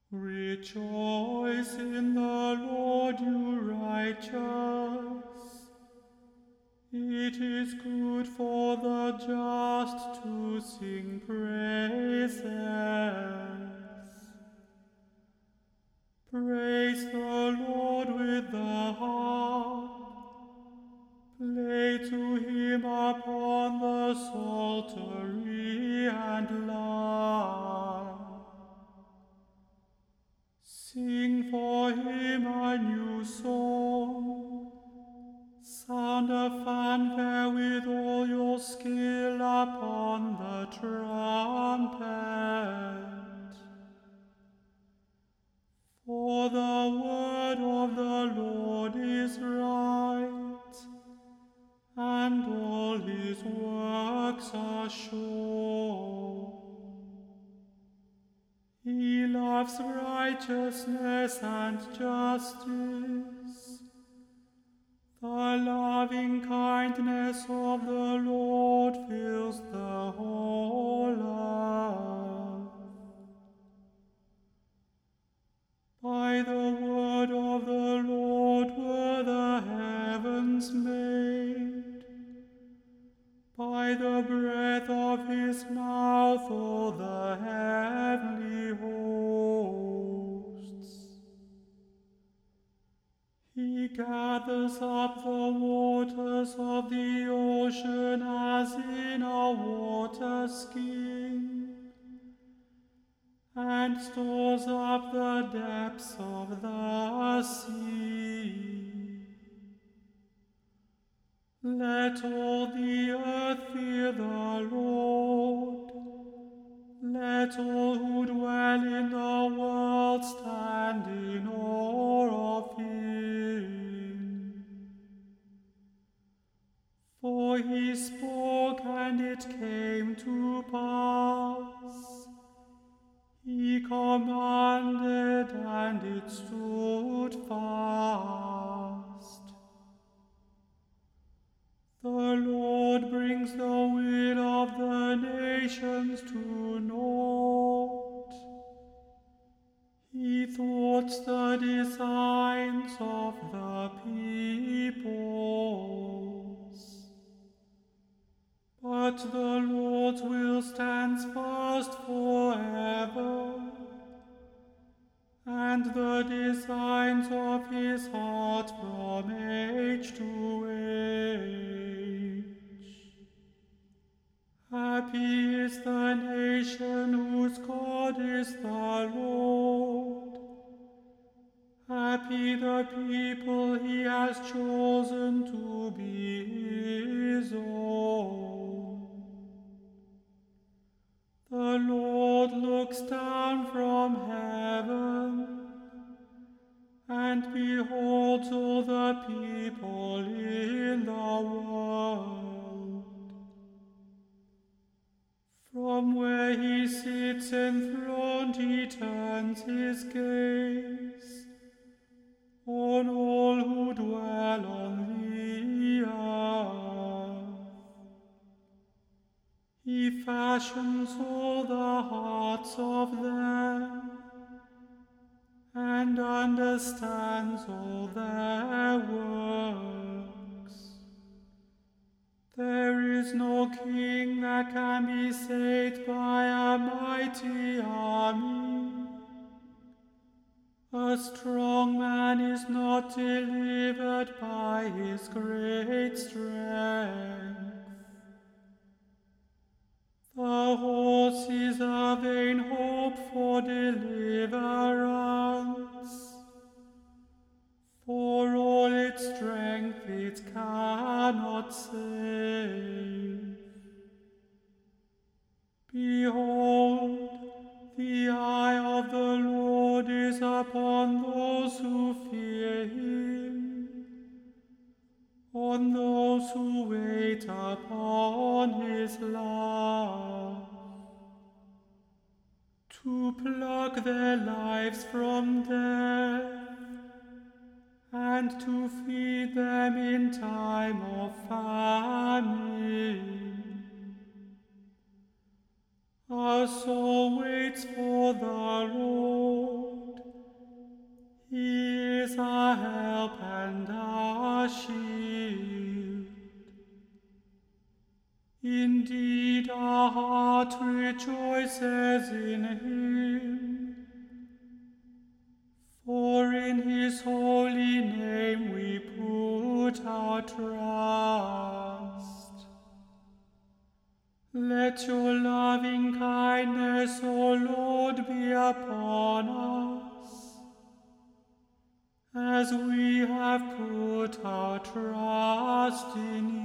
Rejoice in the Lord, you righteous. It is good for the just to sing praises. Praise the Lord with the harp. Play to him upon the psaltery and lyre. Sing for him a new song. Sound a fanfare with all your skill upon the trumpet. For the word of the Lord is right, and all his works are sure. He loves righteousness and justice. The loving kindness of the Lord fills the whole earth. By the word of the Lord were the heavens made. By the breath of his mouth all the heavenly hosts. He gathers up the waters of the ocean as in a water skin, and stores up the depths of the sea. Let all the earth fear the Lord. Let all who dwell in the world stand in awe of him. For he spoke and it came to pass. He commanded and it stood fast. The Lord brings the will of the nations to naught. He thwarts the designs of the peoples. But the Lord's will stands fast forever, and the designs of his heart from age to age. Happy is the nation whose God is the Lord. Happy the people he has chosen to be his own. The Lord looks down from heaven and beholds all the people in the world. From where he sits enthroned, he turns his gaze on all who dwell on the earth. He fashions all the hearts of them and understands all their works. There is no king that can be saved by a mighty army. A strong man is not delivered by his great strength. The horse is a vain hope for deliverance. For all its strength it cannot save. Behold, the eye of the Lord is upon those who fear him, on those who wait upon his love, to pluck their lives from death, and to feed them in time of famine. Our soul waits for the Lord. is our help and our shield. Indeed, our heart rejoices in him, for in his holy name we put our trust. Let your loving kindness, O Lord, be upon us, as we have put our trust in